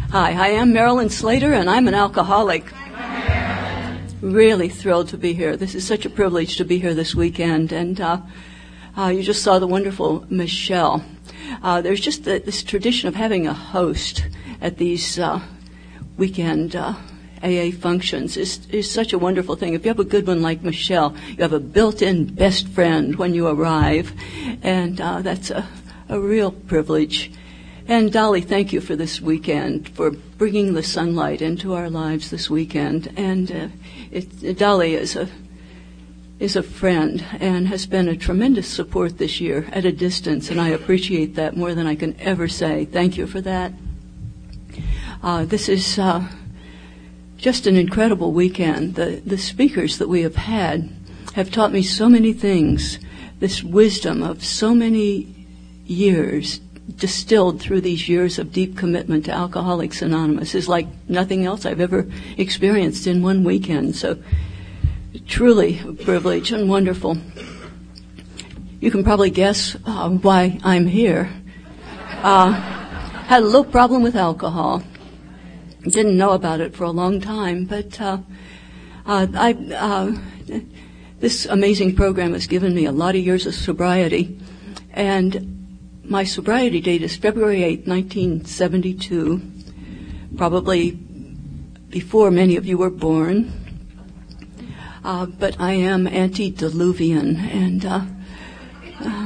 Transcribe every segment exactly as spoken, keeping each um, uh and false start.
Hi, I am Marilyn Slater, and I'm an alcoholic. Really thrilled to be here. This is such a privilege to be here this weekend. And uh, uh, you just saw the wonderful Michelle. Uh, there's just the, this tradition of having a host at these uh, weekend uh, A A functions is, is such a wonderful thing. If you have a good one like Michelle, you have a built-in best friend when you arrive. And uh, that's a, a real privilege. And Dolly, thank you for this weekend, for bringing the sunlight into our lives this weekend. And uh, it, Dolly is a is a friend and has been a tremendous support this year at a distance, and I appreciate that more than I can ever say. Thank you for that. Uh, this is uh, just an incredible weekend. The the speakers that we have had have taught me so many things. This wisdom of so many years distilled through these years of deep commitment to Alcoholics Anonymous is like nothing else I've ever experienced in one weekend. So truly a privilege and wonderful. You can probably guess uh, why I'm here. Uh, had a little problem with alcohol. Didn't know about it for a long time, but uh, uh, I, uh, this amazing program has given me a lot of years of sobriety, and my sobriety date is February eighth, nineteen seventy-two, probably before many of you were born. Uh, but I am antediluvian and uh, uh,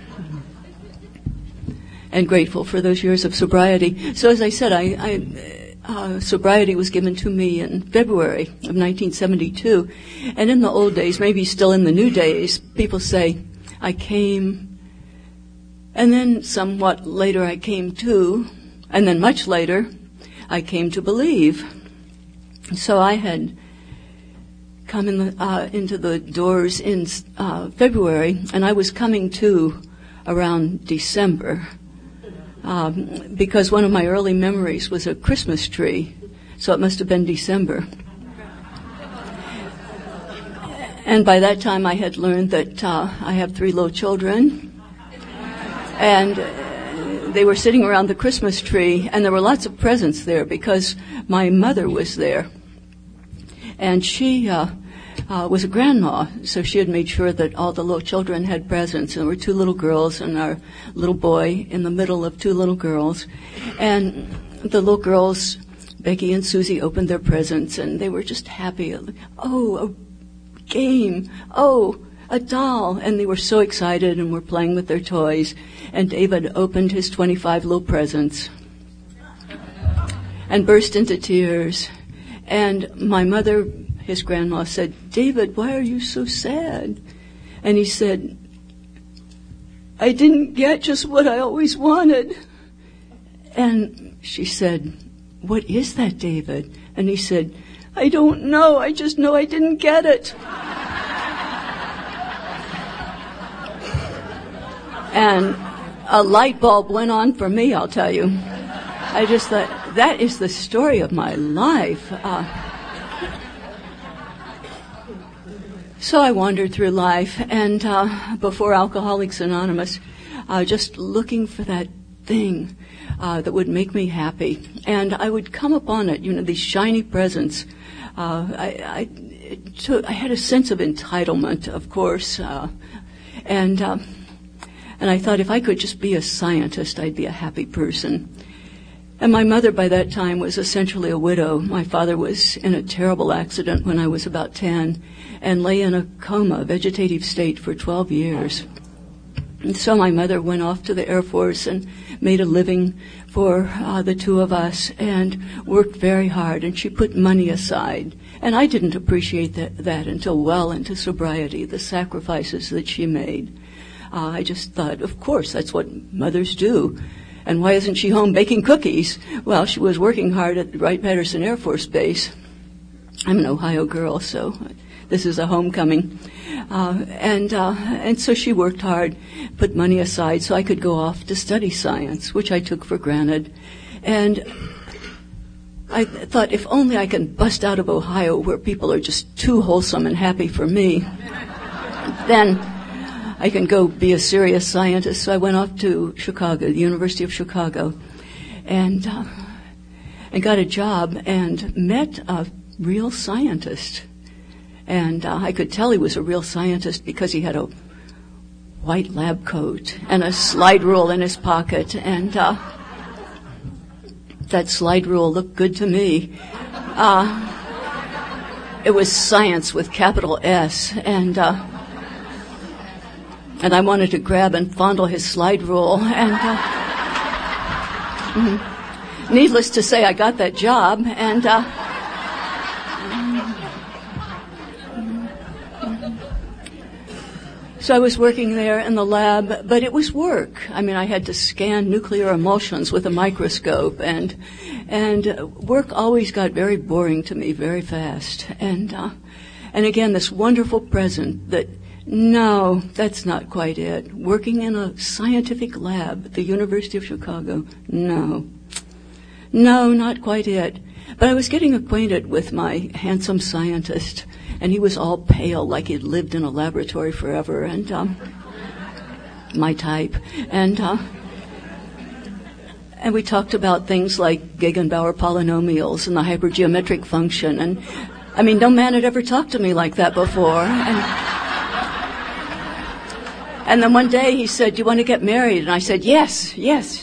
and grateful for those years of sobriety. So as I said, I, I uh, sobriety was given to me in February of nineteen seventy-two. And in the old days, maybe still in the new days, people say, I came... And then somewhat later I came to, and then much later, I came to believe. So I had come in the, uh, into the doors in uh, February, and I was coming to around December, um, because one of my early memories was a Christmas tree, so it must have been December. And by that time I had learned that uh, I have three little children, and they were sitting around the Christmas tree, and there were lots of presents there because my mother was there. And she uh, uh, was a grandma, so she had made sure that all the little children had presents. And there were two little girls and our little boy in the middle of two little girls. And the little girls, Becky and Susie, opened their presents, and they were just happy. Oh, a game. Oh, a doll. And they were so excited and were playing with their toys. And David opened his twenty-five little presents and burst into tears. And my mother, his grandma, said, David, why are you so sad? And he said, I didn't get just what I always wanted. And she said, what is that, David? And he said, I don't know. I just know I didn't get it. And a light bulb went on for me, I'll tell you. I just thought, that is the story of my life. Uh, so I wandered through life, and uh, before Alcoholics Anonymous, uh, just looking for that thing uh, that would make me happy. And I would come upon it, you know, these shiny presents. Uh, I, I, it took, I had a sense of entitlement, of course, uh, and... Uh, And I thought if I could just be a scientist, I'd be a happy person. And my mother by that time was essentially a widow. My father was in a terrible accident when I was about ten and lay in a coma, vegetative state, for twelve years. And so my mother went off to the Air Force and made a living for uh, the two of us and worked very hard, and she put money aside. And I didn't appreciate that, that until well into sobriety, the sacrifices that she made. Uh, I just thought, of course, that's what mothers do. And why isn't she home baking cookies? Well, she was working hard at Wright-Patterson Air Force Base. I'm an Ohio girl, so this is a homecoming. Uh, and uh, and so she worked hard, put money aside so I could go off to study science, which I took for granted. And I thought, if only I can bust out of Ohio where people are just too wholesome and happy for me, then I can go be a serious scientist. So I went off to Chicago, the University of Chicago. And uh, and got a job and met a real scientist. And uh, I could tell he was a real scientist because he had a white lab coat and a slide rule in his pocket. And uh, that slide rule looked good to me. Uh, it was science with capital S. And uh, and I wanted to grab and fondle his slide rule. And uh, mm, needless to say, I got that job. And uh, So I was working there in the lab, but it was work. I mean, I had to scan nuclear emulsions with a microscope, and and work always got very boring to me very fast. And uh, and again, this wonderful present that, no, that's not quite it. Working in a scientific lab at the University of Chicago, no. No, not quite it. But I was getting acquainted with my handsome scientist, and he was all pale, like he'd lived in a laboratory forever, and um, my type. And uh, and we talked about things like Gegenbauer polynomials and the hypergeometric function. And I mean, no man had ever talked to me like that before. And, and then one day he said, "Do you want to get married?" And I said, "Yes, yes."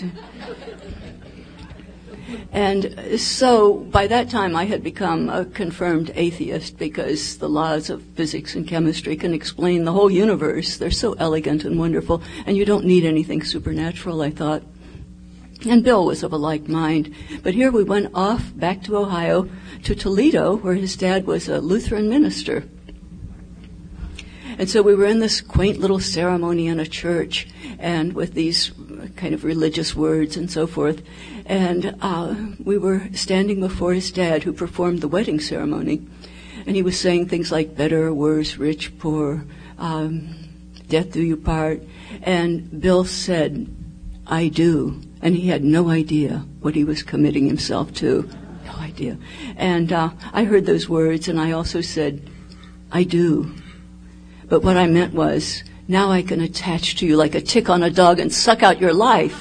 And so by that time I had become a confirmed atheist because the laws of physics and chemistry can explain the whole universe. They're so elegant and wonderful, and you don't need anything supernatural, I thought. And Bill was of a like mind. But here we went off back to Ohio, to Toledo, where his dad was a Lutheran minister. And so we were in this quaint little ceremony in a church, and with these kind of religious words and so forth. And uh, we were standing before his dad, who performed the wedding ceremony. And he was saying things like better or worse, rich, poor, um, death do you part. And Bill said, "I do." And he had no idea what he was committing himself to. No idea. And uh, I heard those words, and I also said, "I do." But what I meant was, now I can attach to you like a tick on a dog and suck out your life.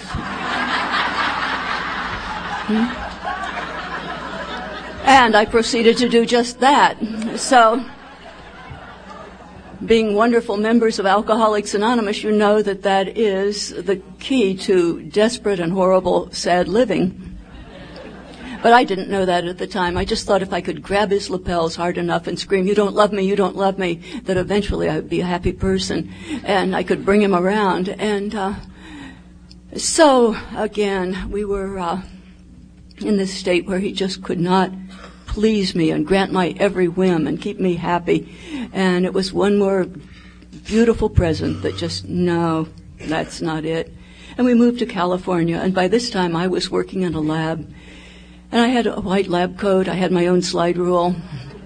hmm? And I proceeded to do just that. So, being wonderful members of Alcoholics Anonymous, you know that that is the key to desperate and horrible, sad living. But I didn't know that at the time. I just thought if I could grab his lapels hard enough and scream, "You don't love me, you don't love me," that eventually I would be a happy person and I could bring him around. And uh, so, again, we were uh, in this state where he just could not please me and grant my every whim and keep me happy. And it was one more beautiful present that just, no, that's not it. And we moved to California, and by this time I was working in a lab. And I had a white lab coat, I had my own slide rule,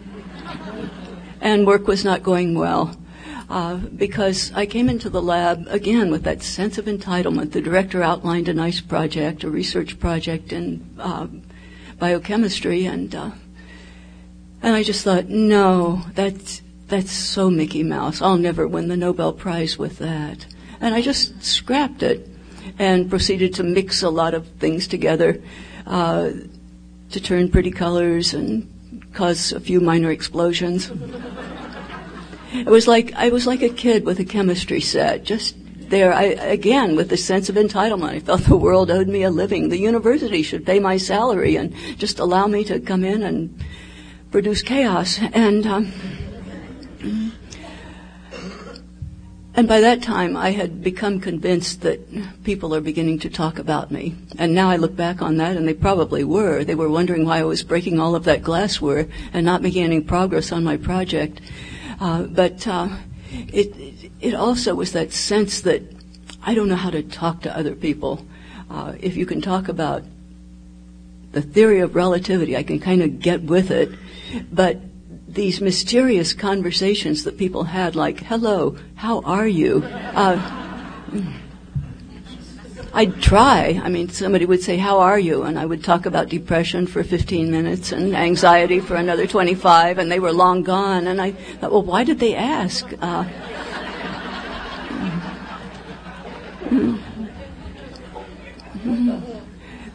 and work was not going well uh, because I came into the lab, again, with that sense of entitlement. The director outlined a nice project, a research project in uh, biochemistry, and uh, and I just thought, no, that's, that's so Mickey Mouse. I'll never win the Nobel Prize with that. And I just scrapped it and proceeded to mix a lot of things together uh, to turn pretty colors and cause a few minor explosions. It was like I was like a kid with a chemistry set, just there, I, again, with the sense of entitlement. I felt the world owed me a living. The university should pay my salary and just allow me to come in and produce chaos. And um, and by that time, I had become convinced that people are beginning to talk about me. And now I look back on that, and they probably were. They were wondering why I was breaking all of that glassware and not making any progress on my project. Uh, but uh, it, it also was that sense that I don't know how to talk to other people. Uh, if you can talk about the theory of relativity, I can kind of get with it. But these mysterious conversations that people had, like, hello, how are you? Uh, I'd try. I mean, somebody would say, how are you? And I would talk about depression for fifteen minutes and anxiety for another twenty-five, and they were long gone. And I thought, well, why did they ask? Uh,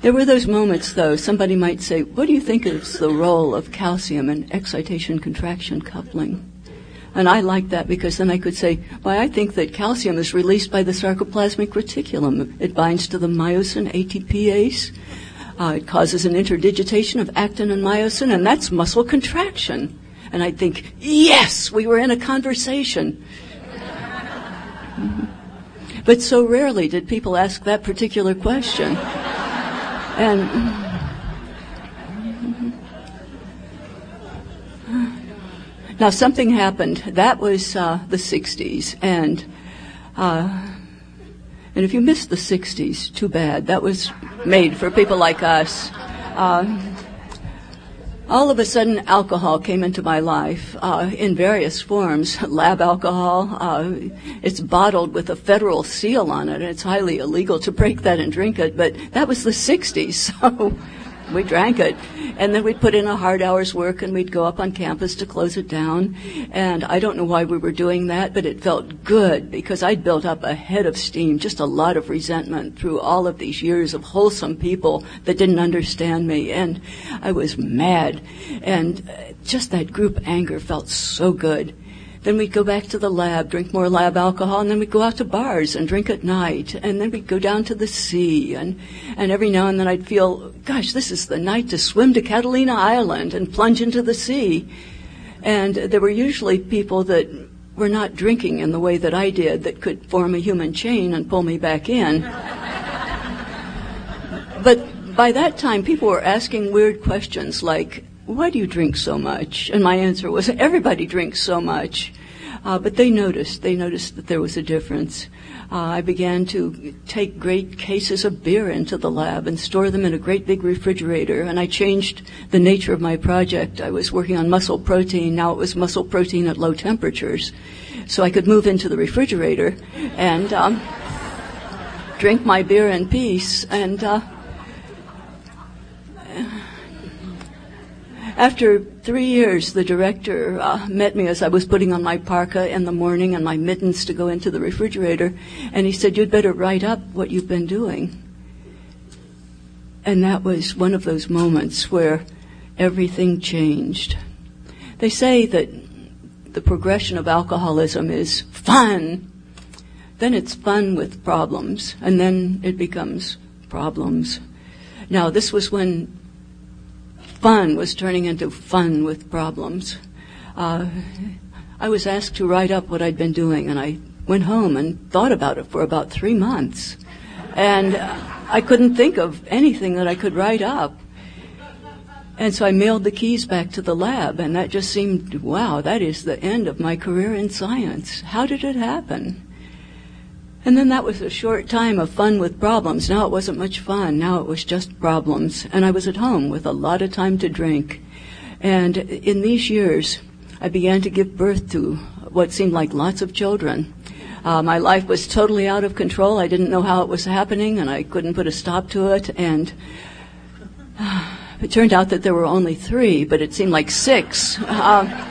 There were those moments, though, somebody might say, what do you think is the role of calcium in excitation-contraction coupling? And I liked that because then I could say, well, I think that calcium is released by the sarcoplasmic reticulum. It binds to the myosin A T P ase. Uh, it causes an interdigitation of actin and myosin, and that's muscle contraction. And I'd think, yes, we were in a conversation. Mm-hmm. But so rarely did people ask that particular question. And now something happened. That was uh, the sixties, and uh, and if you missed the sixties, too bad. That was made for people like us. Uh, all of a sudden, alcohol came into my life uh, in various forms. Lab alcohol. Uh, it's bottled with a federal seal on it, and it's highly illegal to break that and drink it. But that was the sixties, so we drank it. And then we'd put in a hard hour's work, and we'd go up on campus to close it down. And I don't know why we were doing that, but it felt good because I'd built up a head of steam, just a lot of resentment through all of these years of wholesome people that didn't understand me. And I was mad. And just that group anger felt so good. Then we'd go back to the lab, drink more lab alcohol, and then we'd go out to bars and drink at night. And then we'd go down to the sea. And, and every now and then I'd feel, gosh, this is the night to swim to Catalina Island and plunge into the sea. And there were usually people that were not drinking in the way that I did that could form a human chain and pull me back in. But by that time, people were asking weird questions like, why do you drink so much? And my answer was, everybody drinks so much. Uh, but they noticed. They noticed that there was a difference. Uh, I began to take great cases of beer into the lab and store them in a great big refrigerator. And I changed the nature of my project. I was working on muscle protein. Now it was muscle protein at low temperatures. So I could move into the refrigerator and um, drink my beer in peace. And uh, after three years, the director uh, met me as I was putting on my parka in the morning and my mittens to go into the refrigerator, and he said, you'd better write up what you've been doing. And that was one of those moments where everything changed. They say that the progression of alcoholism is fun. Then it's fun with problems, and then it becomes problems. Now, this was when fun was turning into fun with problems. Uh, I was asked to write up what I'd been doing, and I went home and thought about it for about three months. And I couldn't think of anything that I could write up. And so I mailed the keys back to the lab, and that just seemed, wow, that is the end of my career in science. How did it happen? And then that was a short time of fun with problems. Now it wasn't much fun. Now it was just problems. And I was at home with a lot of time to drink. And in these years, I began to give birth to what seemed like lots of children. Uh, my life was totally out of control. I didn't know how it was happening, and I couldn't put a stop to it. And uh, it turned out that there were only three, but it seemed like six. Uh,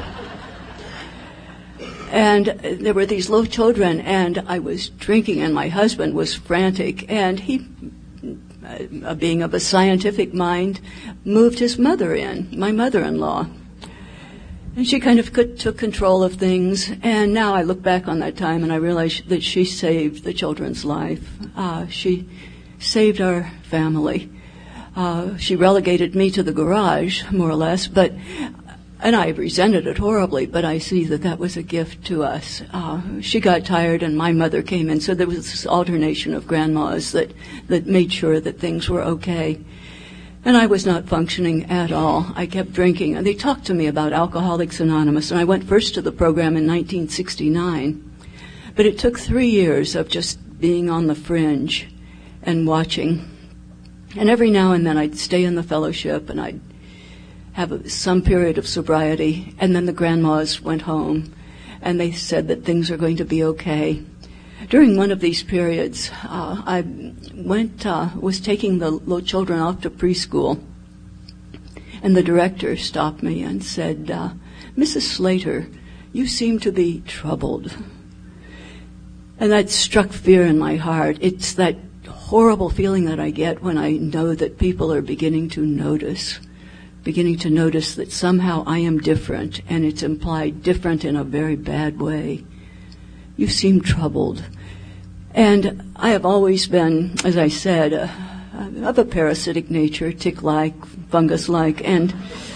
And there were these little children, and I was drinking, and my husband was frantic. And he, uh, being of a scientific mind, moved his mother in, my mother-in-law. And she kind of could, took control of things. And now I look back on that time, and I realize that she saved the children's life. Uh, she saved our family. Uh, she relegated me to the garage, more or less, but... And I resented it horribly, but I see that that was a gift to us. Uh, she got tired, and my mother came in, so there was this alternation of grandmas that, that made sure that things were okay. And I was not functioning at all. I kept drinking, and they talked to me about Alcoholics Anonymous, and I went first to the program in nineteen sixty-nine. But it took three years of just being on the fringe and watching. And every now and then I'd stay in the fellowship, and I'd have some period of sobriety, and then the grandmas went home, and they said that things are going to be okay. During one of these periods, uh, I went, uh, was taking the little children off to preschool, and the director stopped me and said, uh, Missus Slater, you seem to be troubled. And that struck fear in my heart. It's that horrible feeling that I get when I know that people are beginning to notice, beginning to notice that somehow I am different, and it's implied different in a very bad way. You seem troubled. And I have always been, as I said, uh, of a parasitic nature, tick-like, fungus-like, and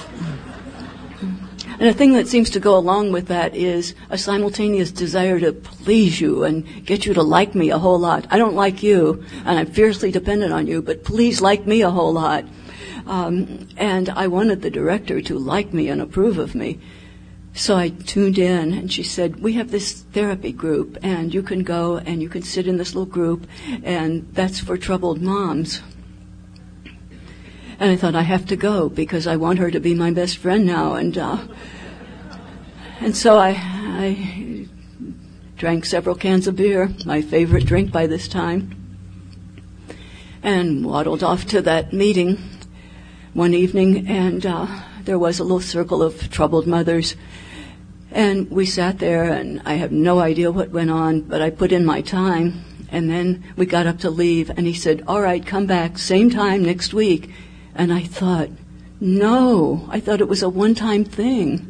and a thing that seems to go along with that is a simultaneous desire to please you and get you to like me a whole lot. I don't like you, and I'm fiercely dependent on you, but please like me a whole lot. Um, and I wanted the director to like me and approve of me. So I tuned in, and she said, we have this therapy group, and you can go and you can sit in this little group, and that's for troubled moms. And I thought, I have to go because I want her to be my best friend now. And uh, and so I, I drank several cans of beer, my favorite drink by this time, and waddled off to that meeting one evening, and uh, there was a little circle of troubled mothers. And we sat there, and I have no idea what went on, but I put in my time. And then we got up to leave, and he said, all right, come back, same time next week. And I thought, no, I thought it was a one-time thing.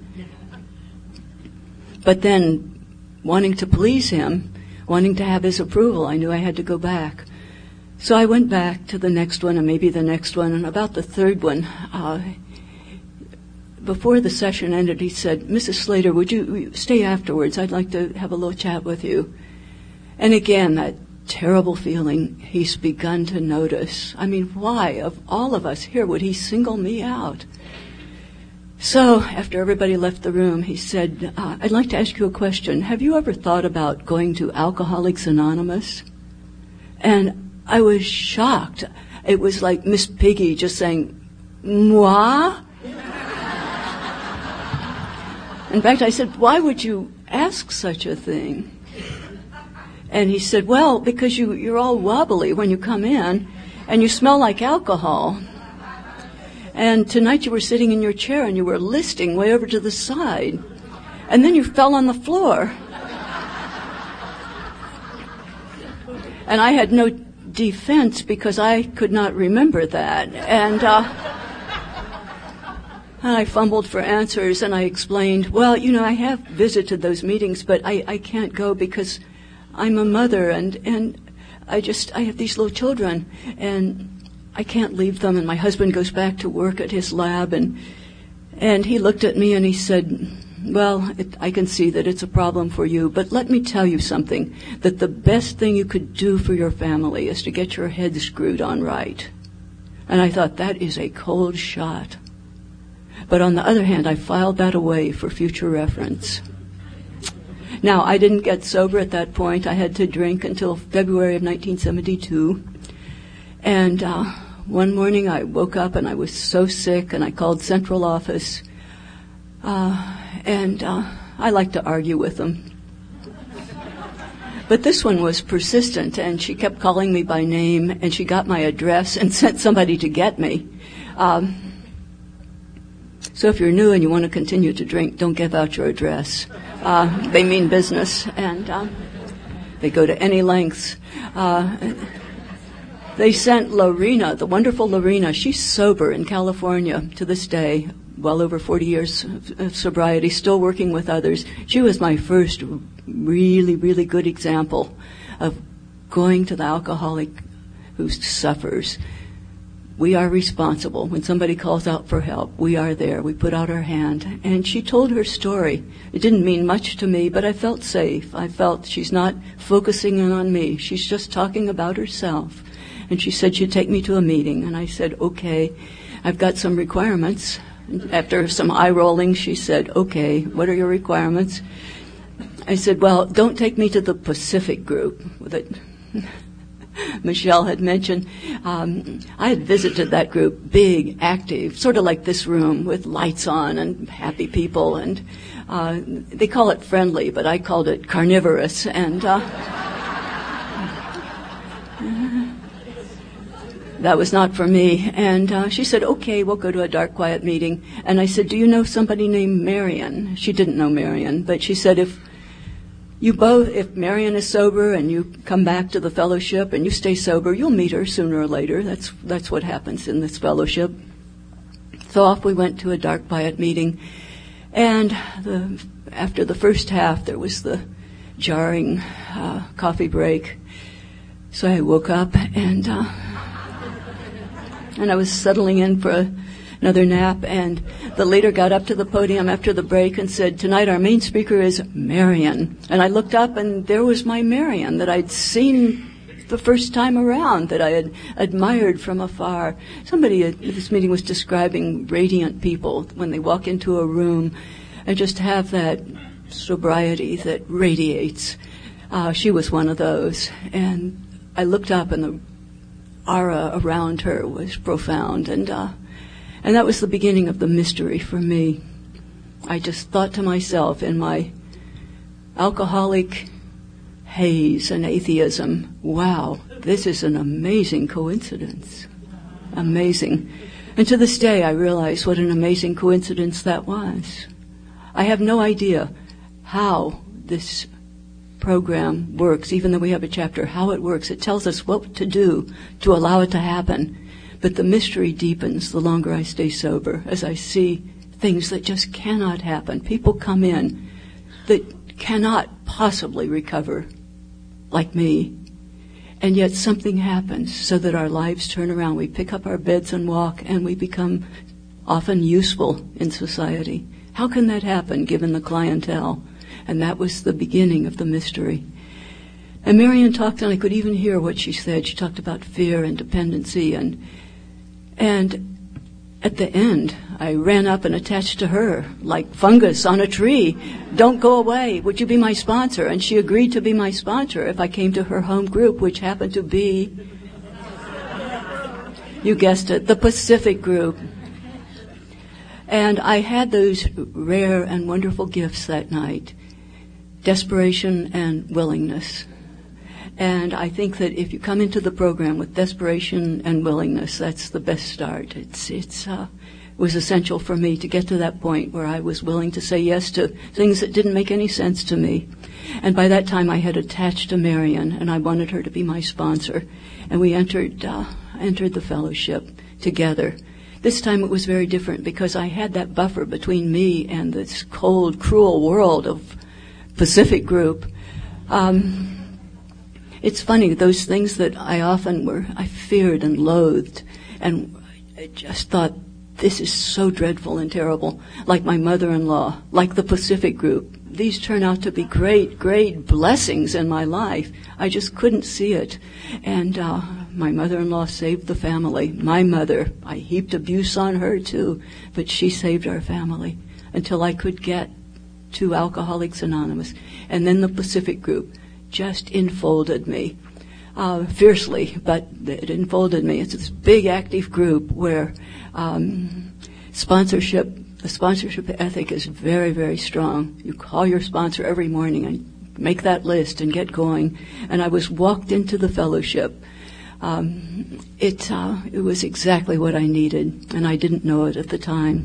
But then, wanting to please him, wanting to have his approval, I knew I had to go back. So I went back to the next one, and maybe the next one, and about the third one, uh, before the session ended, he said, Missus Slater, would you stay afterwards? I'd like to have a little chat with you. And again, that terrible feeling he's begun to notice. I mean, why, of all of us here, would he single me out? So after everybody left the room, he said, uh, I'd like to ask you a question. Have you ever thought about going to Alcoholics Anonymous? And I was shocked. It was like Miss Piggy just saying, moi? In fact, I said, why would you ask such a thing? And he said, well, because you, you're all wobbly when you come in, and you smell like alcohol. And tonight you were sitting in your chair, and you were listing way over to the side. And then you fell on the floor. And I had no defense because I could not remember that. And uh, I fumbled for answers, and I explained, well, you know, I have visited those meetings, but I, I can't go because I'm a mother, and, and I just, I have these little children, and I can't leave them, and my husband goes back to work at his lab, and and he looked at me and he said, well, it, I can see that it's a problem for you, but let me tell you something, that the best thing you could do for your family is to get your head screwed on right. And I thought, that is a cold shot. But on the other hand, I filed that away for future reference. Now, I didn't get sober at that point. I had to drink until February of nineteen seventy-two. And uh, one morning I woke up and I was so sick, and I called central office. Uh, and uh, I like to argue with them. But this one was persistent, and she kept calling me by name, and she got my address and sent somebody to get me. Um, so if you're new and you want to continue to drink, don't give out your address. Uh, they mean business, and uh, they go to any lengths. Uh, they sent Lorena, the wonderful Lorena. She's sober in California to this day, well over forty years of sobriety, still working with others. She was my first really, really good example of going to the alcoholic who suffers. We are responsible. When somebody calls out for help, we are there. We put out our hand. And she told her story. It didn't mean much to me, but I felt safe. I felt she's not focusing in on me. She's just talking about herself. And she said she'd take me to a meeting. And I said, okay, I've got some requirements. After some eye-rolling, she said, okay, what are your requirements? I said, well, don't take me to the Pacific group that Michelle had mentioned. Um, I had visited that group, big, active, sort of like this room with lights on and happy people. And uh, they call it friendly, but I called it carnivorous. And uh, that was not for me. And uh, she said, okay, we'll go to a dark, quiet meeting. And I said, do you know somebody named Marion? She didn't know Marion, but she said, if you both, if Marion is sober and you come back to the fellowship and you stay sober, you'll meet her sooner or later. That's that's what happens in this fellowship. So off we went to a dark quiet meeting, and the, after the first half, there was the jarring uh, coffee break. So I woke up and uh, and I was settling in for a, another nap, and the leader got up to the podium after the break and said, "Tonight our main speaker is Marion." And I looked up, and there was my Marion that I'd seen the first time around, that I had admired from afar. Somebody at this meeting was describing radiant people when they walk into a room and just have that sobriety that radiates. Uh, she was one of those. And I looked up, and the aura around her was profound. And uh, and that was the beginning of the mystery for me. I just thought to myself in my alcoholic haze and atheism, wow, this is an amazing coincidence. Amazing. And to this day, I realize what an amazing coincidence that was. I have no idea how this program works, even though we have a chapter, how it works. It tells us what to do to allow it to happen. But the mystery deepens the longer I stay sober, as I see things that just cannot happen. People come in that cannot possibly recover, like me, and yet something happens so that our lives turn around. We pick up our beds and walk, and we become often useful in society. How can that happen, given the clientele? And that was the beginning of the mystery. And Marion talked, and I could even hear what she said. She talked about fear and dependency, and and at the end, I ran up and attached to her like fungus on a tree. "Don't go away. Would you be my sponsor?" And she agreed to be my sponsor if I came to her home group, which happened to be, you guessed it, the Pacific group. And I had those rare and wonderful gifts that night, desperation and willingness. And I think that if you come into the program with desperation and willingness, that's the best start. It's it's uh, it was essential for me to get to that point where I was willing to say yes to things that didn't make any sense to me. And by that time, I had attached to Marion, and I wanted her to be my sponsor. And we entered uh, entered the fellowship together. This time it was very different because I had that buffer between me and this cold, cruel world of Pacific group. Um, It's funny, those things that I often were, I feared and loathed, and I just thought, this is so dreadful and terrible, like my mother-in-law, like the Pacific group. These turn out to be great, great blessings in my life. I just couldn't see it. And uh, my mother-in-law saved the family. My mother, I heaped abuse on her too, but she saved our family until I could get to Alcoholics Anonymous. And then the Pacific group just enfolded me uh, fiercely, but it enfolded me. It's this big active group where um, sponsorship, the sponsorship ethic is very, very strong. You call your sponsor every morning and make that list and get going. And I was walked into the fellowship. Um, it uh, it was exactly what I needed, and I didn't know it at the time.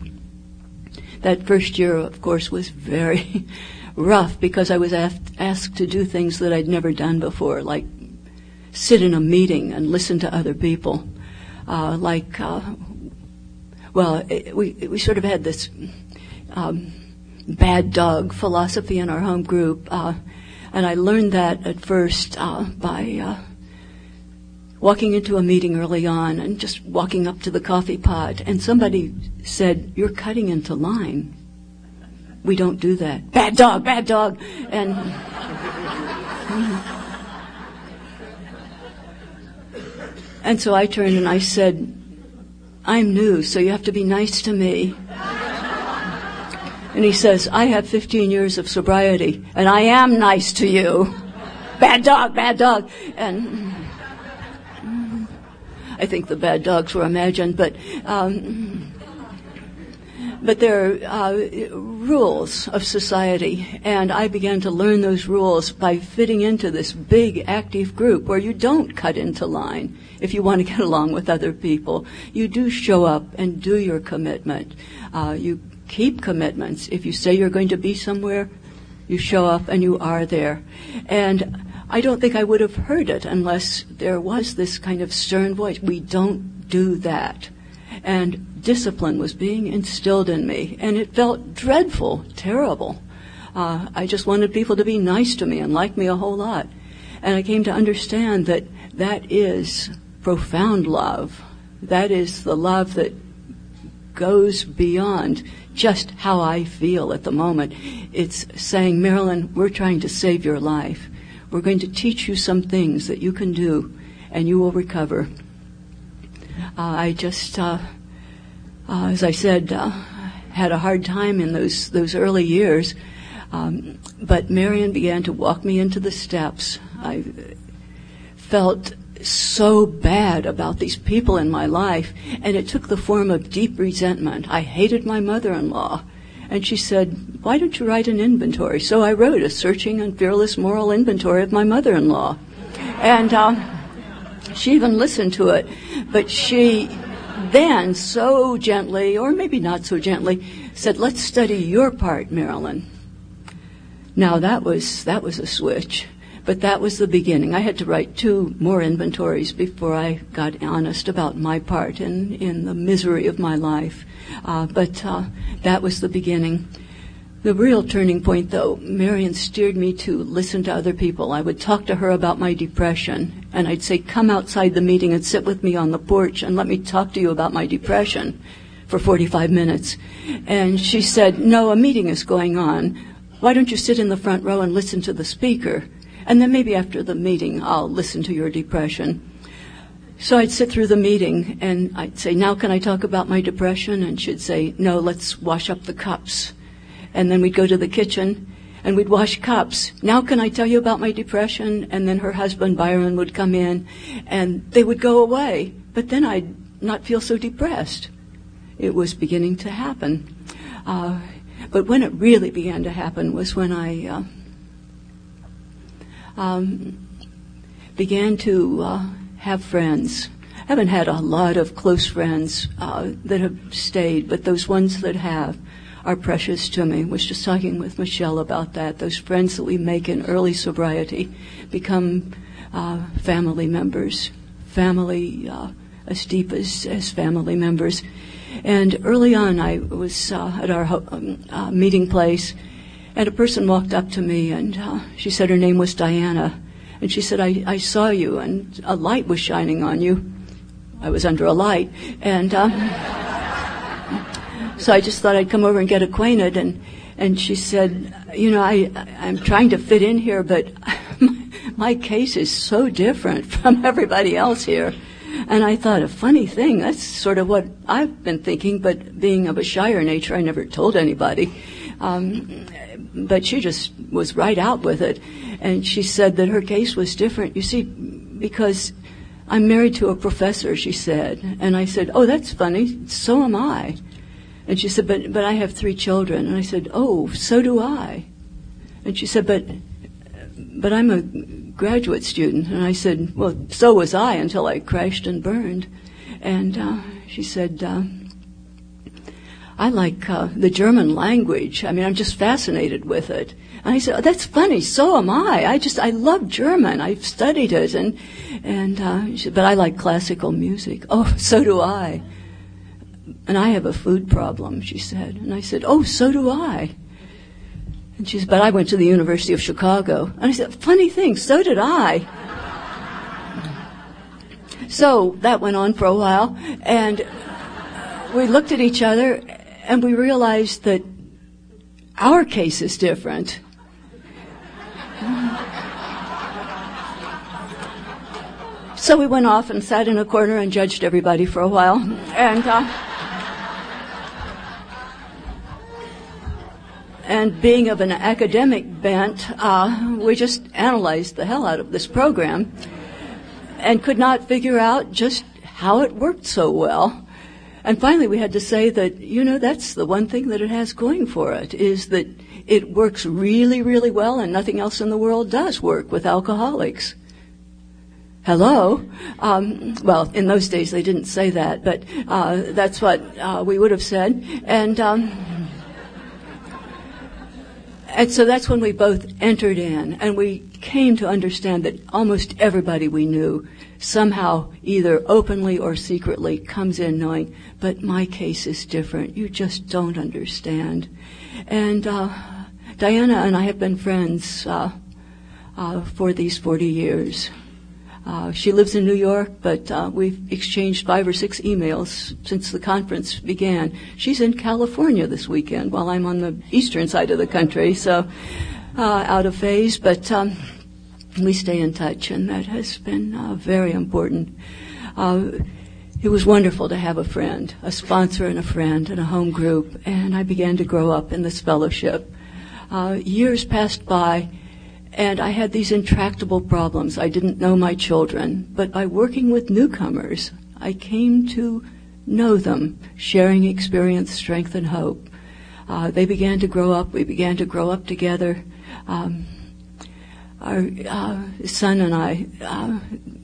That first year, of course, was very rough because I was asked to do things that I'd never done before, like sit in a meeting and listen to other people. Uh, like, uh, well, it, we we sort of had this um, bad dog philosophy in our home group, uh, and I learned that at first uh, by uh, walking into a meeting early on and just walking up to the coffee pot, and somebody said, "You're cutting into line. We don't do that. Bad dog, bad dog." And and so I turned and I said, "I'm new, so you have to be nice to me." And he says, "I have fifteen years of sobriety, and I am nice to you. Bad dog, bad dog." And I think the bad dogs were imagined, but um, but there are uh, rules of society, and I began to learn those rules by fitting into this big active group where you don't cut into line if you want to get along with other people. You do show up and do your commitment. Uh, you keep commitments. If you say you're going to be somewhere, You show up and you are there. And I don't think I would have heard it unless there was this kind of stern voice. We don't do that. And discipline was being instilled in me. And it felt dreadful, terrible. Uh, I just wanted people to be nice to me and like me a whole lot. And I came to understand that that is profound love. That is the love that goes beyond just how I feel at the moment. It's saying, Marilyn, we're trying to save your life. We're going to teach you some things that you can do, and you will recover. Uh, I just, uh, uh, as I said, uh, had a hard time in those those early years. Um, but Marion began to walk me into the steps. I felt so bad about these people in my life, and it took the form of deep resentment. I hated my mother-in-law. And she said, why don't you write an inventory? So I wrote a searching and fearless moral inventory of my mother-in-law. And um, she even listened to it. But she then so gently, or maybe not so gently, said, let's study your part, Marilyn. Now that was that was a switch, but that was the beginning. I had to write two more inventories before I got honest about my part in, in the misery of my life. Uh, but uh, that was the beginning. The real turning point, though, Marion steered me to listen to other people. I would talk to her about my depression, and I'd say, come outside the meeting and sit with me on the porch and let me talk to you about my depression for forty-five minutes. And she said, no, a meeting is going on. Why don't you sit in the front row and listen to the speaker? And then maybe after the meeting, I'll listen to your depression. So I'd sit through the meeting, and I'd say, now can I talk about my depression? And she'd say, no, let's wash up the cups. And then we'd go to the kitchen, and we'd wash cups. Now can I tell you about my depression? And then her husband, Byron, would come in, and they would go away. But then I'd not feel so depressed. It was beginning to happen. Uh, but when it really began to happen was when I uh, um, began to uh, have friends. I haven't had a lot of close friends uh, that have stayed, but those ones that have are precious to me. I was just talking with Michelle about that. Those friends that we make in early sobriety become uh, family members, family uh, as deep as, as family members. And early on, I was uh, at our um, uh, meeting place, and a person walked up to me, and uh, she said her name was Diana. And she said, I, I saw you, and a light was shining on you. I was under a light. And uh, so I just thought I'd come over and get acquainted. And, and she said, you know, I, I'm trying to fit in here, but my case is so different from everybody else here. And I thought, a funny thing, that's sort of what I've been thinking, but being of a shyer nature, I never told anybody. Um, but she just was right out with it. And she said that her case was different, you see, because I'm married to a professor, she said. And I said, oh, that's funny, so am I. And she said, but but I have three children. And I said, oh, so do I. And she said, but but I'm a graduate student. And I said, well, so was I until I crashed and burned. And uh, she said, uh, I like uh, the German language. I mean, I'm just fascinated with it. And I said, oh, that's funny, so am I. I just, I love German. I've studied it. And, and uh, she said, but I like classical music. Oh, so do I. And I have a food problem, she said. And I said, oh, so do I. And she said, but I went to the University of Chicago. And I said, funny thing, so did I. So that went on for a while, and we looked at each other, and we realized that our case is different. So we went off and sat in a corner and judged everybody for a while. And uh, and being of an academic bent, uh, we just analyzed the hell out of this program and could not figure out just how it worked so well. And finally we had to say that, you know, that's the one thing that it has going for it, is that it works really, really well, and nothing else in the world does work with alcoholics. Hello? Um, well, in those days they didn't say that, but uh, that's what uh, we would have said. And um, and so that's when we both entered in, and we came to understand that almost everybody we knew somehow, either openly or secretly, comes in knowing, but my case is different. You just don't understand. And uh, Diana and I have been friends uh, uh, for these forty years. Uh, she lives in New York, but uh, we've exchanged five or six emails since the conference began. She's in California this weekend while I'm on the eastern side of the country, so uh, out of phase. But um, we stay in touch, and that has been uh, very important. Uh, it was wonderful to have a friend, a sponsor and a friend and a home group, and I began to grow up in this fellowship. Uh, years passed by, and I had these intractable problems. I didn't know my children, but by working with newcomers, I came to know them, sharing experience, strength, and hope. Uh, they began to grow up. We began to grow up together. Um, our uh, son and I uh,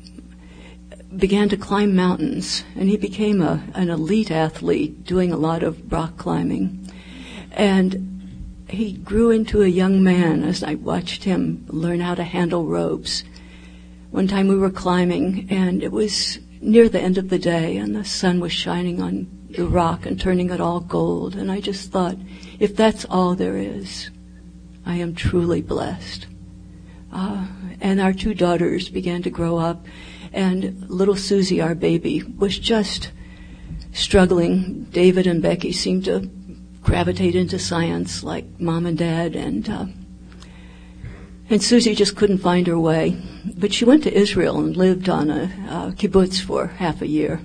began to climb mountains, and he became a, an elite athlete doing a lot of rock climbing. And he grew into a young man as I watched him learn how to handle ropes. One time we were climbing, and it was near the end of the day, and the sun was shining on the rock and turning it all gold. And I just thought, if that's all there is, I am truly blessed. Uh, and our two daughters began to grow up, and little Susie, our baby, was just struggling. David and Becky seemed to gravitate into science like mom and dad, and uh, and Susie just couldn't find her way. But she went to Israel and lived on a, a kibbutz for half a year.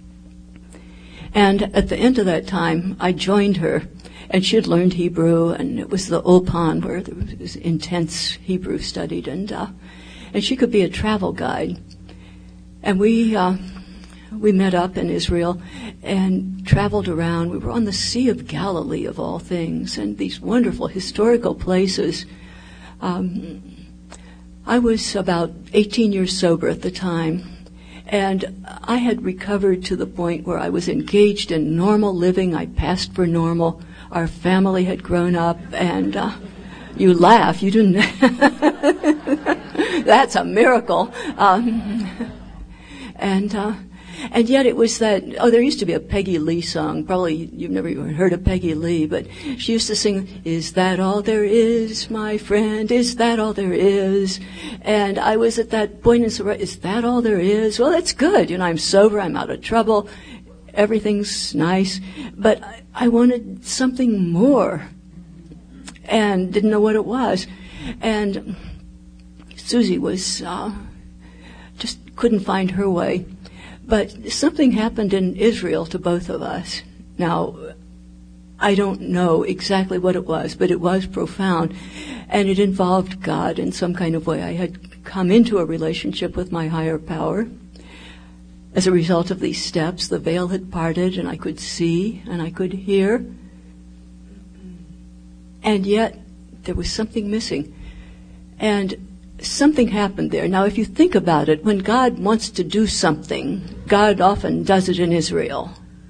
And at the end of that time, I joined her, and she had learned Hebrew, and it was the Ulpan where there was intense Hebrew studied, and uh, and she could be a travel guide. And we uh, we met up in Israel and traveled around. We were on the Sea of Galilee, of all things, and these wonderful historical places. Um, I was about eighteen years sober at the time, and I had recovered to the point where I was engaged in normal living. I passed for normal. Our family had grown up, and uh, you laugh. You didn't. That's a miracle. Um, and uh, and yet it was that. Oh, there used to be a Peggy Lee song. Probably you've never even heard of Peggy Lee, but she used to sing, "Is that all there is, my friend? Is that all there is?" And I was at that point in sobriety. Is that all there is? Well, that's good. You know, I'm sober. I'm out of trouble. Everything's nice, but I, I wanted something more, and didn't know what it was. And Susie was uh, just couldn't find her way. But something happened in Israel to both of us. Now, I don't know exactly what it was, but it was profound, and it involved God in some kind of way. I had come into a relationship with my higher power. As a result of these steps, the veil had parted, and I could see, and I could hear. And yet, there was something missing. And something happened there. Now, if you think about it, when God wants to do something, God often does it in Israel.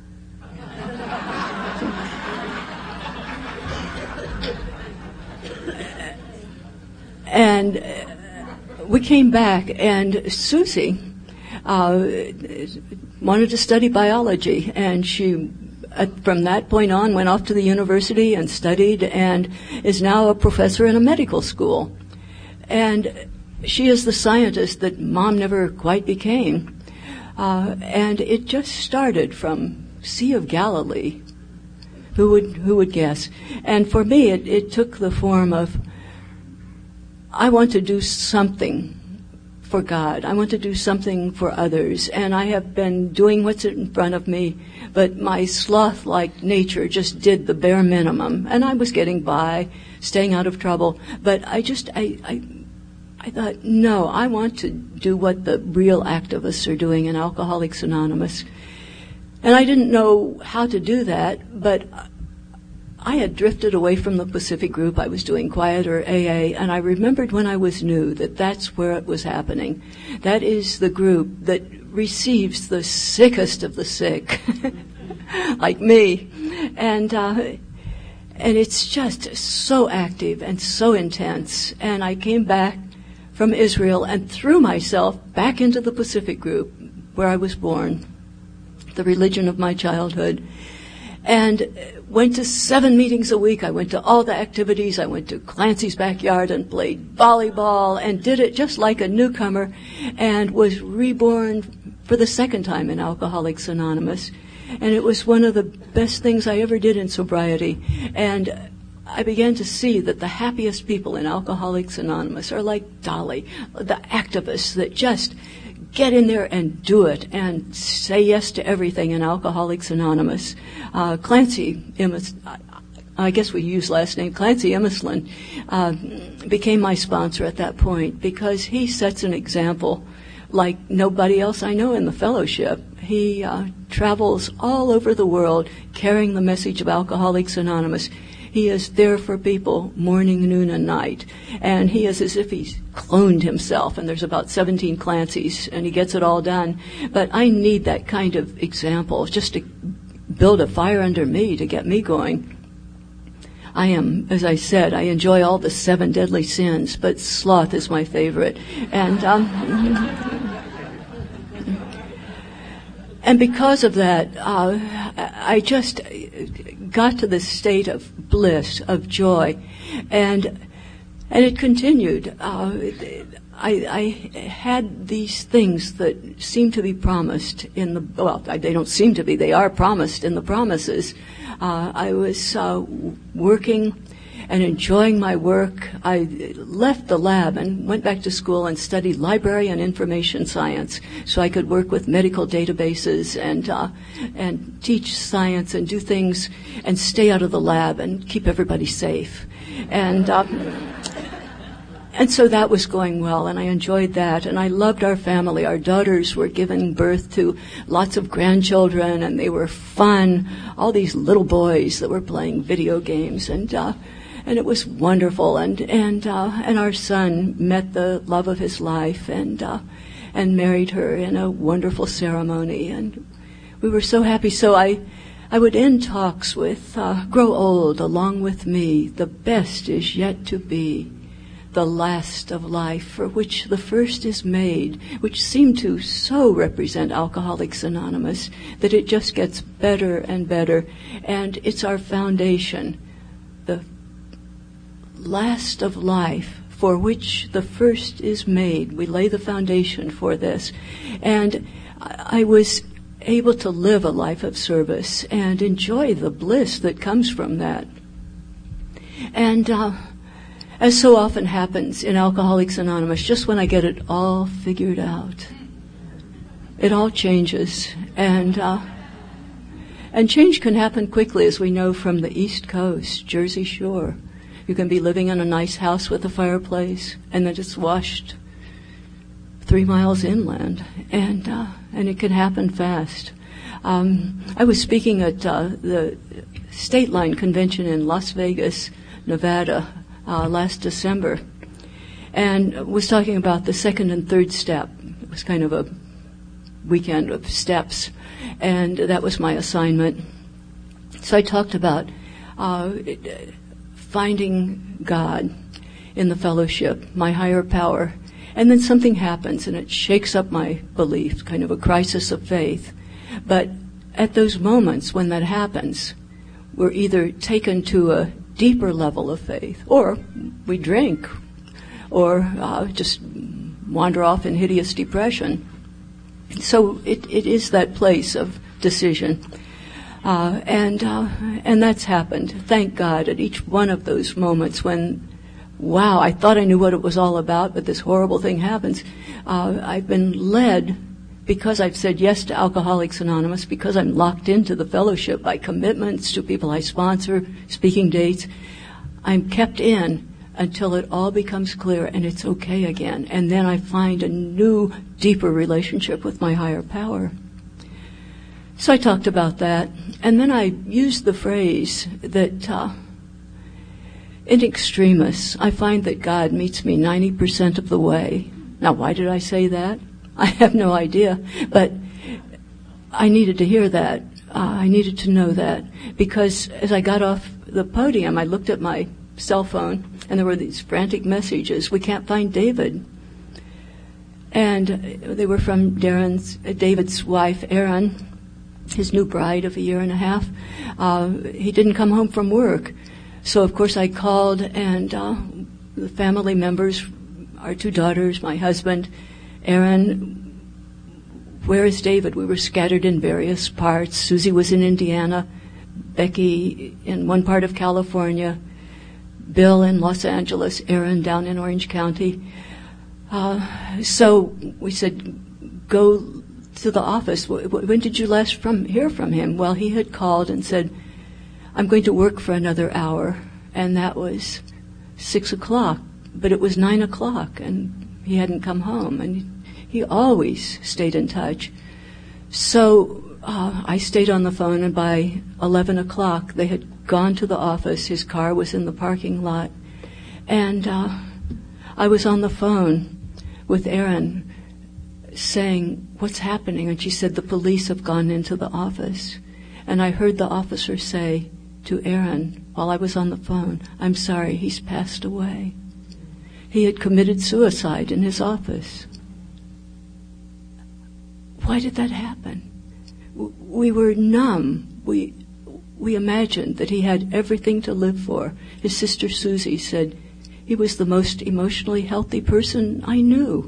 And we came back, and Susie uh, wanted to study biology, and she, uh, from that point on, went off to the university and studied, and is now a professor in a medical school. And she is the scientist that Mom never quite became. Uh, and it just started from Sea of Galilee. Who would who would guess? And for me, it, it took the form of, I want to do something for God. I want to do something for others. And I have been doing what's in front of me, but my sloth-like nature just did the bare minimum. And I was getting by, staying out of trouble. But I just, I, I, I thought, no, I want to do what the real activists are doing in Alcoholics Anonymous. And I didn't know how to do that, but I had drifted away from the Pacific group. I was doing quieter A A, and I remembered when I was new that that's where it was happening. That is the group that receives the sickest of the sick, like me. And uh, and it's just so active and so intense. And I came back from Israel and threw myself back into the Pacific Group, where I was born, the religion of my childhood, and went to seven meetings a week. I went to all the activities. I went to Clancy's backyard and played volleyball and did it just like a newcomer, and was reborn for the second time in Alcoholics Anonymous. And it was one of the best things I ever did in sobriety. And I began to see that the happiest people in Alcoholics Anonymous are like Dolly, the activists that just get in there and do it and say yes to everything in Alcoholics Anonymous. Uh, Clancy, I guess we use last name, Clancy Imislin, uh, became my sponsor at that point because he sets an example like nobody else I know in the fellowship. He uh, travels all over the world carrying the message of Alcoholics Anonymous. He is there for people morning, noon, and night. And he is as if he's cloned himself. And there's about seventeen Clancys, and he gets it all done. But I need that kind of example just to build a fire under me to get me going. I am, as I said, I enjoy all the seven deadly sins, but sloth is my favorite. And um, and because of that, uh, I just got to this state of bliss, of joy, and and it continued. Uh, I, I had these things that seem to be promised in the, well, they don't seem to be, they are promised in the promises. Uh, I was uh, working and enjoying my work. I left the lab and went back to school and studied library and information science so I could work with medical databases and uh, and teach science and do things and stay out of the lab and keep everybody safe. And uh, and so that was going well, and I enjoyed that, and I loved our family. Our daughters were giving birth to lots of grandchildren, and they were fun. All these little boys that were playing video games, and uh, and it was wonderful. And and uh, and our son met the love of his life, and uh, and married her in a wonderful ceremony, and we were so happy. So I. I would end talks with, uh, grow old along with me, the best is yet to be, the last of life for which the first is made, which seemed to so represent Alcoholics Anonymous that it just gets better and better. And it's our foundation, the last of life for which the first is made. We lay the foundation for this. And I, I was able to live a life of service and enjoy the bliss that comes from that. And uh, as so often happens in Alcoholics Anonymous, just when I get it all figured out, it all changes. And uh, and change can happen quickly, as we know from the East Coast, Jersey Shore. You can be living in a nice house with a fireplace, and then it's washed three miles inland, and uh, and it can happen fast. Um, I was speaking at uh, the State Line Convention in Las Vegas, Nevada, uh, last December, and was talking about the second and third step. It was kind of a weekend of steps, and that was my assignment. So I talked about uh, finding God in the fellowship, my higher power. And then something happens, and it shakes up my belief, kind of a crisis of faith. But at those moments when that happens, we're either taken to a deeper level of faith, or we drink, or uh, just wander off in hideous depression. So it, it is that place of decision. Uh, and uh, and that's happened, thank God, at each one of those moments when, wow, I thought I knew what it was all about, but this horrible thing happens. Uh, I've been led, because I've said yes to Alcoholics Anonymous, because I'm locked into the fellowship by commitments to people I sponsor, speaking dates, I'm kept in until it all becomes clear and it's okay again. And then I find a new, deeper relationship with my higher power. So I talked about that, and then I used the phrase that uh, in extremis, I find that God meets me ninety percent of the way. Now, why did I say that? I have no idea, but I needed to hear that uh, I needed to know that, because as I got off the podium, I looked at my cell phone, and there were these frantic messages. We can't find David. And they were from Darren's, uh, David's wife, Erin, his new bride of a year and a half. Uh, he didn't come home from work. So, of course, I called, and uh, the family members, our two daughters, my husband, Erin, where is David? We were scattered in various parts. Susie was in Indiana, Becky in one part of California, Bill in Los Angeles, Erin down in Orange County. Uh, so we said, go to the office. When did you last from hear from him? Well, he had called and said, I'm going to work for another hour. And that was six o'clock. But it was nine o'clock, and he hadn't come home. And he always stayed in touch. So uh, I stayed on the phone, and by eleven o'clock, they had gone to the office. His car was in the parking lot. And uh, I was on the phone with Erin saying, what's happening? And she said, the police have gone into the office. And I heard the officer say to Erin while I was on the phone, I'm sorry, he's passed away. He had committed suicide in his office. Why did that happen? We were numb. We we imagined that he had everything to live for. His sister Susie said, he was the most emotionally healthy person I knew.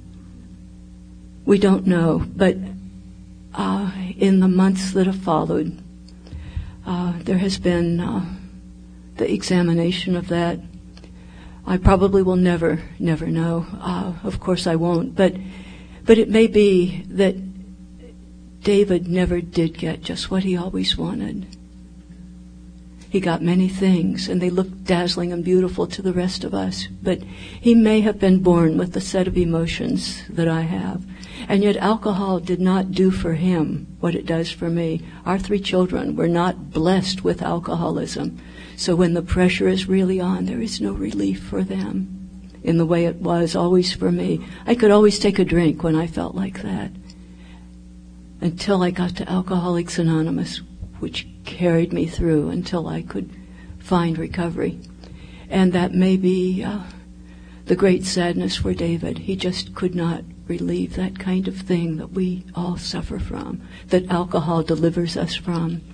We don't know, but uh, in the months that have followed, uh, there has been uh, the examination of that. I probably will never, never know. Uh, of course I won't, but but it may be that David never did get just what he always wanted. He got many things, and they looked dazzling and beautiful to the rest of us. But he may have been born with the set of emotions that I have. And yet alcohol did not do for him what it does for me. Our three children were not blessed with alcoholism. So when the pressure is really on, there is no relief for them in the way it was always for me. I could always take a drink when I felt like that, until I got to Alcoholics Anonymous, which carried me through until I could find recovery. And that may be uh, the great sadness for David. He just could not relieve that kind of thing that we all suffer from, that alcohol delivers us from.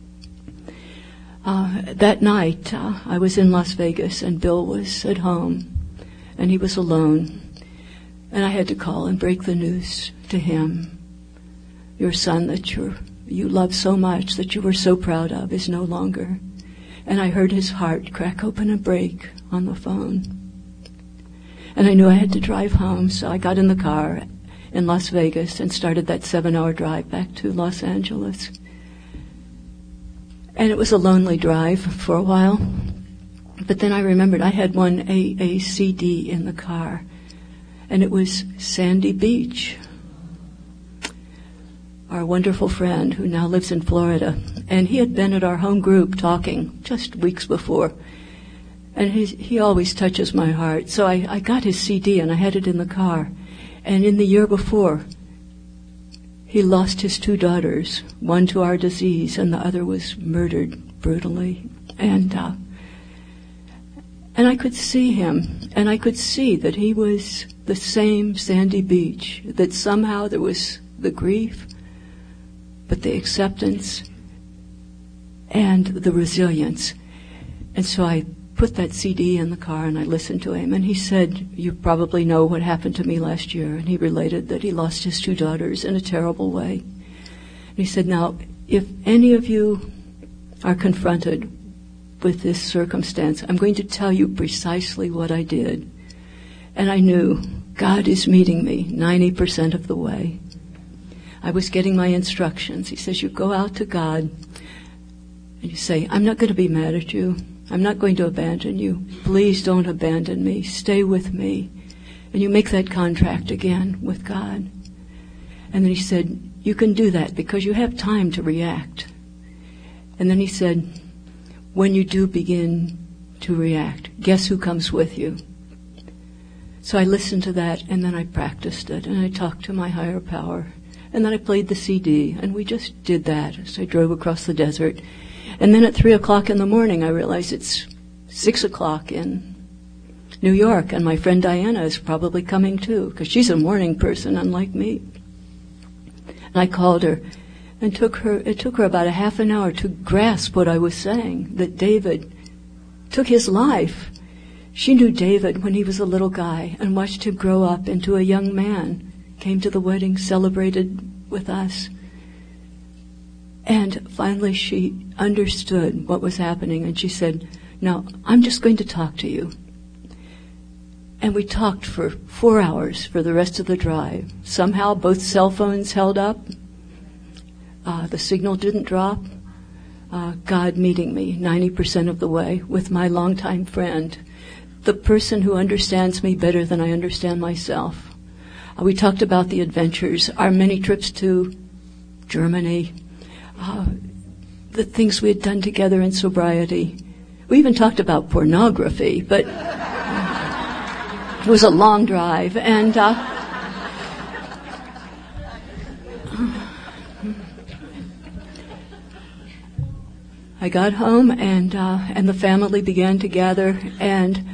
Uh, that night, uh, I was in Las Vegas, and Bill was at home, and he was alone. And I had to call and break the news to him. Your son that you're you love so much, that you were so proud of, is no longer. And I heard his heart crack open and break on the phone. And I knew I had to drive home, so I got in the car in Las Vegas and started that seven-hour drive back to Los Angeles. And it was a lonely drive for a while. But then I remembered I had one A A C D in the car, and it was Sandy Beach, our wonderful friend who now lives in Florida. And he had been at our home group talking just weeks before. And he, he always touches my heart. So I, I got his C D and I had it in the car. And in the year before, he lost his two daughters, one to our disease and the other was murdered brutally. And uh, and I could see him, and I could see that he was the same Sandy Beach, that somehow there was the grief, but the acceptance and the resilience. And so I put that C D in the car and I listened to him, and he said, you probably know what happened to me last year. And he related that he lost his two daughters in a terrible way. And he said, now, if any of you are confronted with this circumstance, I'm going to tell you precisely what I did. And I knew God is meeting me ninety percent of the way. I was getting my instructions. He says, you go out to God and you say, I'm not going to be mad at you. I'm not going to abandon you. Please don't abandon me. Stay with me. And you make that contract again with God. And then he said, you can do that because you have time to react. And then he said, when you do begin to react, guess who comes with you? So I listened to that, and then I practiced it, and I talked to my higher power. And then I played the C D, and we just did that as I drove across the desert. And then at three o'clock in the morning, I realized it's six o'clock in New York, and my friend Diana is probably coming too, because she's a morning person, unlike me. And I called her, and took her. It took her about a half an hour to grasp what I was saying, that David took his life. She knew David when he was a little guy and watched him grow up into a young man, came to the wedding, celebrated with us. And finally she understood what was happening, and she said, "Now, I'm just going to talk to you." And we talked for four hours for the rest of the drive. Somehow both cell phones held up. Uh, the signal didn't drop. Uh, God meeting me ninety percent of the way with my longtime friend, the person who understands me better than I understand myself. Uh, we talked about the adventures, our many trips to Germany, uh, the things we had done together in sobriety. We even talked about pornography, but uh, it was a long drive, and uh, I got home, and uh, and the family began to gather, and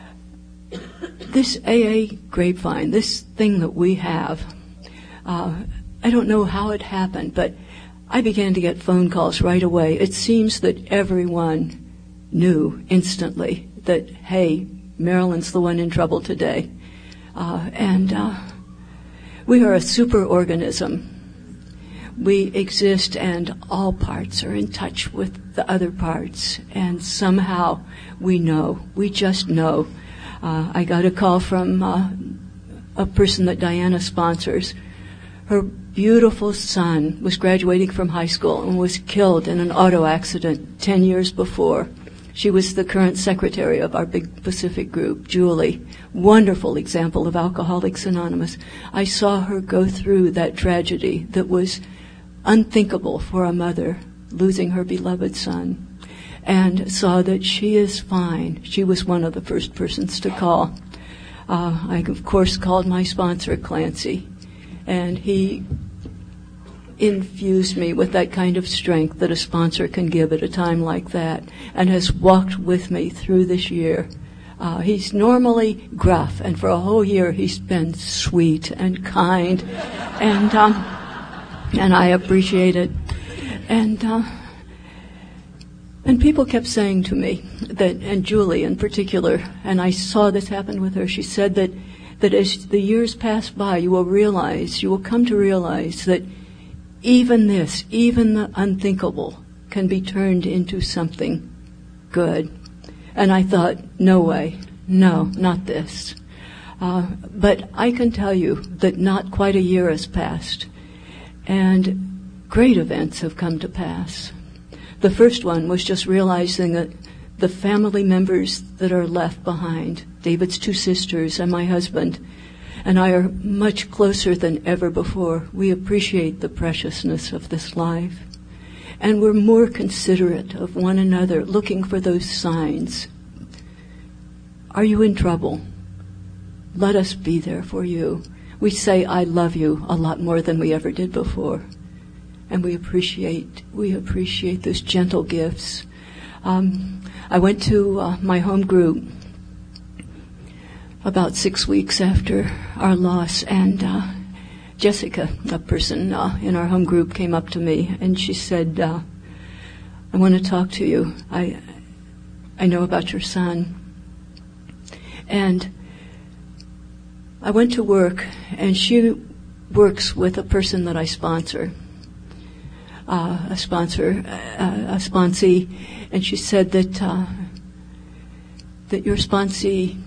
this A A grapevine, this thing that we have, uh, I don't know how it happened, but I began to get phone calls right away. It seems that everyone knew instantly that, hey, Marilyn's the one in trouble today. Uh, and uh, we are a super organism. We exist, and all parts are in touch with the other parts, and somehow we know. We just know. Uh, I got a call from uh, a person that Diana sponsors. Her beautiful son was graduating from high school and was killed in an auto accident ten years before. She was the current secretary of our big Pacific group, Julie. Wonderful example of Alcoholics Anonymous. I saw her go through that tragedy that was unthinkable for a mother losing her beloved son, and saw that she is fine. She was one of the first persons to call. Uh, I, of course, called my sponsor, Clancy, and he infused me with that kind of strength that a sponsor can give at a time like that, and has walked with me through this year. Uh, he's normally gruff, and for a whole year he's been sweet and kind, and um, and I appreciate it. And uh, and people kept saying to me that, and Julie in particular, and I saw this happen with her. She said that that as the years pass by, you will realize, you will come to realize that even this, even the unthinkable, can be turned into something good. And I thought, no way, no, not this. Uh, but I can tell you that not quite a year has passed, and great events have come to pass. The first one was just realizing that the family members that are left behind, David's two sisters and my husband, and I are much closer than ever before. We appreciate the preciousness of this life, and we're more considerate of one another, looking for those signs. Are you in trouble? Let us be there for you. We say, I love you, a lot more than we ever did before. And we appreciate, we appreciate those gentle gifts. Um, I went to uh, my home group about six weeks after our loss, and uh, Jessica, a person uh, in our home group, came up to me, and she said, uh, I want to talk to you. I, I know about your son. And I went to work, and she works with a person that I sponsor. Uh, a sponsor, uh, a sponsee, and she said that uh, that your sponsee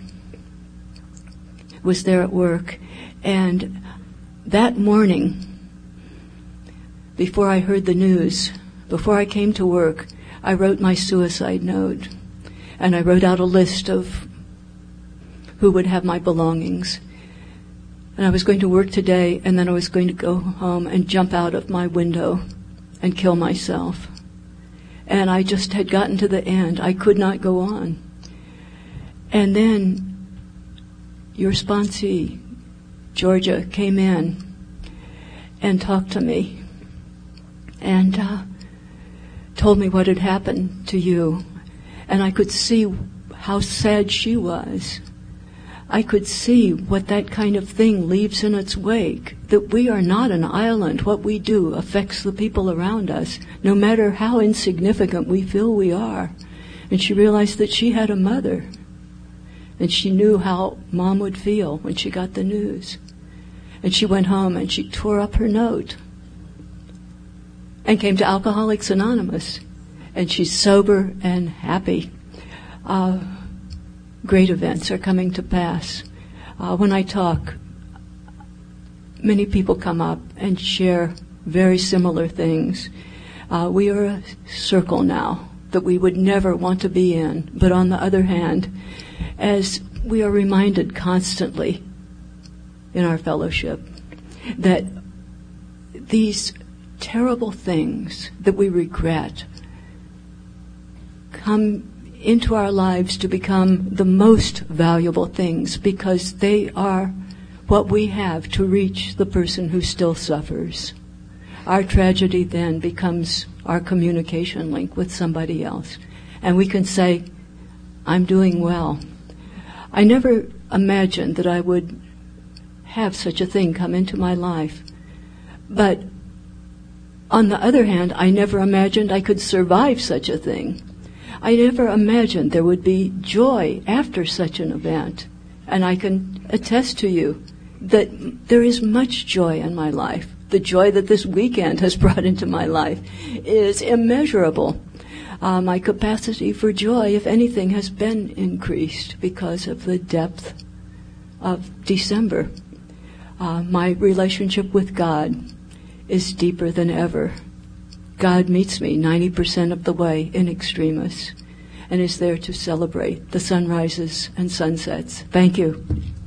was there at work, and that morning, before I heard the news, before I came to work, I wrote my suicide note, and I wrote out a list of who would have my belongings. And I was going to work today, and then I was going to go home and jump out of my window and kill myself. And I just had gotten to the end. I could not go on. And then your sponsee, Georgia, came in, and talked to me and uh, told me what had happened to you. And I could see how sad she was. I could see what that kind of thing leaves in its wake, that we are not an island. What we do affects the people around us, no matter how insignificant we feel we are. And she realized that she had a mother, and she knew how Mom would feel when she got the news. And she went home and she tore up her note and came to Alcoholics Anonymous. And she's sober and happy. Uh, great events are coming to pass. Uh, when I talk, many people come up and share very similar things. Uh, we are a circle now that we would never want to be in. But on the other hand, as we are reminded constantly in our fellowship that these terrible things that we regret come into our lives to become the most valuable things, because they are what we have to reach the person who still suffers. Our tragedy then becomes our communication link with somebody else. And we can say, I'm doing well. I never imagined that I would have such a thing come into my life. But on the other hand, I never imagined I could survive such a thing. I never imagined there would be joy after such an event. And I can attest to you that there is much joy in my life. The joy that this weekend has brought into my life is immeasurable. Uh, my capacity for joy, if anything, has been increased because of the depth of December. Uh, my relationship with God is deeper than ever. God meets me ninety percent of the way in extremis and is there to celebrate the sunrises and sunsets. Thank you.